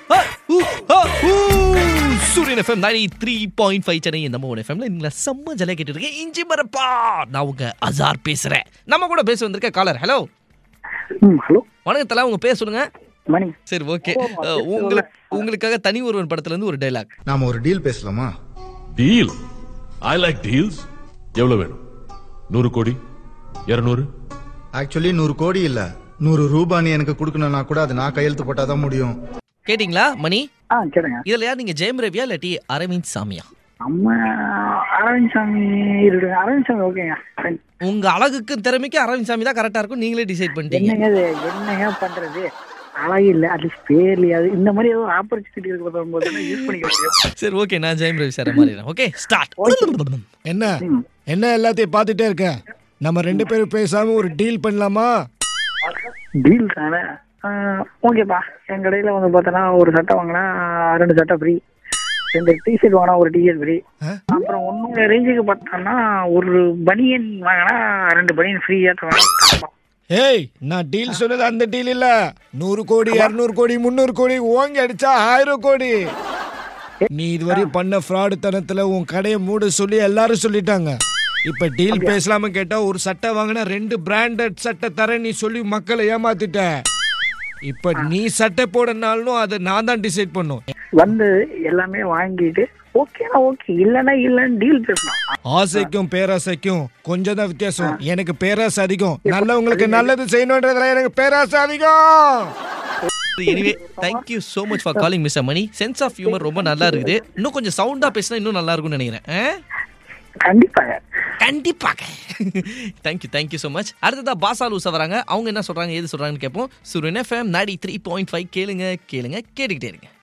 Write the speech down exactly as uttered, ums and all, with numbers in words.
சூரியன் FM ninety three point five Chennai இந்த மூணு எஃப்எம்ல நீங்களா செம்ம ஜலையா கேட்டு இருக்கேன். இஞ்சி மரப்பா, நான் உங்க அசார் பேசுறேன். நம்ம கூட பேச வந்திருக்க காலர். ஹலோ ஹலோ, வணக்கம் தலா, உங்க பேர் சொல்லுங்க. மணி. சரி, ஓகே. உங்களுக்கு உங்களுக்காக தனி ஒருவன் படத்துல இருந்து ஒரு டைலாக். நாம ஒரு டீல் பேசலாமா? டீல்? I like deals. எவ்வளவு வேணும்? நூறு கோடி, இருநூறு? ஆக்சுவலி நூறு கோடி இல்ல, நூறு ரூபாய் எனக்கு கொடுக்கணும்னா கூட அது நான் கையெழுத்து போட்டாதான் முடியும். கேட்டீங்களா மணி? ஆ கேளுங்க. இதுல யார் நீங்க, ஜெயம் ரவியா இல்லாட்டி அரவிந்த் சாமியா? அம்மா அரவிந்த் சாமி இருக்கு. அரவிந்த் சாமி ஓகேங்க. உங்க அழகுக்கு திறமைக்கு அரவிந்த் சாமி தான் கரெக்டா இருக்கும். நீங்களே டிசைட் பண்ணிட்டீங்க. என்னங்க இது, என்னங்க பண்றது? அழகு இல்ல, அட்லீஸ்ட் பேர்லயாவது இந்த மாதிரி ஏதோ ஆப்பர்ச்சுனிட்டி இருக்கிற போது யூஸ் பண்ணிக்க முடியும். சரி, ஓகே, நான் ஜெயம் ரவி சார் மாறிடுறேன். Okay, start. என்ன என்ன எல்லாத்தையும் பார்த்துட்டே இருக்க? நம்ம ரெண்டு பேரும் பேசாம ஒரு டீல் பண்ணலாமா? டீல் தானே? ஓகேப்பா. என் கடையில வந்து பார்த்தோன்னா ஒரு சட்டை வாங்கினா ரெண்டு சட்டை ஃப்ரீ, ரெண்டு டிஷர்ட் வாங்கினா ஒரு டிஷர்ட் ஃப்ரீ, அப்புறம் ஒன்னோட ரேஞ்சுக்கு பார்த்தோம்னா ஒரு பனியன் வாங்கினா ரெண்டு பனியன் ஃப்ரீயா தரணும். ஏய், நான் டீல் சொன்னது அந்த டீல் இல்ல. நூறு கோடி, இருநூறு கோடி, முன்னூறு கோடி ஓங்கி அடிச்சா ஆயிரம் கோடி. நீ இதுவரை பண்ண ஃப்ராடு தனத்துல உன் கடையை மூட சொல்லி எல்லாரும் சொல்லிட்டாங்க. இப்ப டீல் பேசலாம கேட்டா ஒரு சட்டை வாங்கினா ரெண்டு பிராண்டட் சட்டை தர நீ சொல்லி மக்களை ஏமாத்திட்ட. இப்ப நீ சட்டை போடனாலும் அதை நான் தான் டிசைட் பண்ணும். வந்து எல்லாமே வாங்கிட்டு ஓகேனா ஓகே, இல்லன்னா இல்லன்னு டீல் பேசணும். ஆசைக்கும் பேராசைக்கும் கொஞ்சம் தான் வித்தியாசம். எனக்கு பேராசை அதிகம். நல்லவங்களுக்கு நல்லது செய்யணும்ன்றதுல எனக்கு பேராசை அதிகம். Anyway, thank you so much for calling mister Mani. Sense of humour ரொம்ப நல்லா இருக்குது. இன்னும் கொஞ்சம் சவுண்டா பேசினா இன்னும் நல்லா இருக்கும்னு நினைக்கிறேன். கண்டிப்பாக கண்டிப்பாக. Thank you thank you so much. அடுத்ததா பாசா லூசா வராங்க. அவங்க என்ன சொல்றாங்க, ஏது சொல்றாங்கன்னு கேட்போம். Suryan FM ninety three point five கேளுங்க கேளுங்க கேட்டுக்கிட்டே இருங்க.